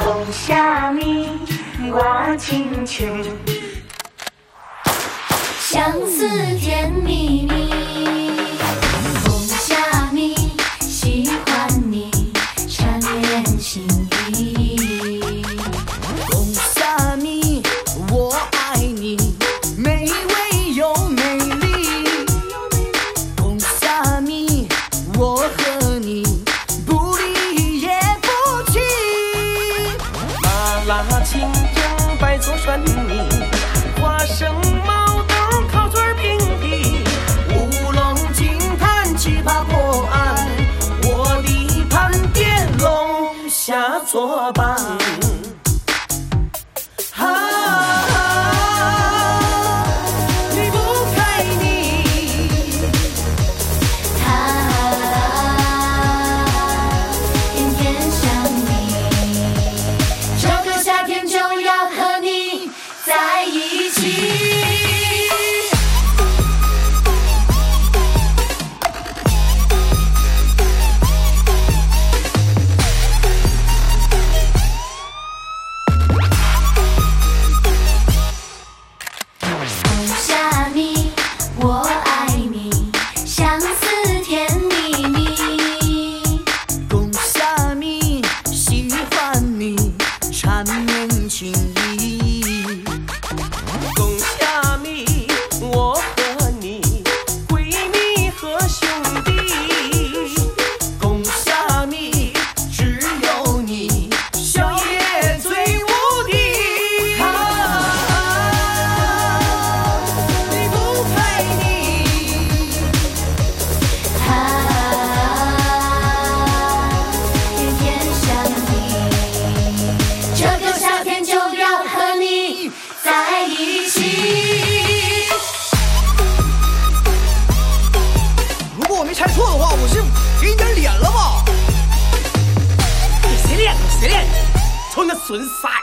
红虾米我请求， 相思甜蜜蜜。红虾米喜欢你，缠绵情意。 红虾米我爱你，美味又美丽。红虾米我和你不离也不弃。 麻辣青酱白做涮米，花生毛豆烤嘴平皮，乌龙金坛奇葩破案，我的盘碟龙虾做伴。离不开你， 天天想你，这个夏天就要和你在一起。红虾米，我爱你，相思甜蜜蜜。 红虾米喜欢你，缠绵情意。 红虾米我和你闺蜜和兄弟，红虾米只有你宵夜最无敌。离不开你， 天天想你，这个夏天就要和你在一起。 如果我没猜错的话，我是给你点脸了吧？ 给谁脸？给谁脸？瞅你那损色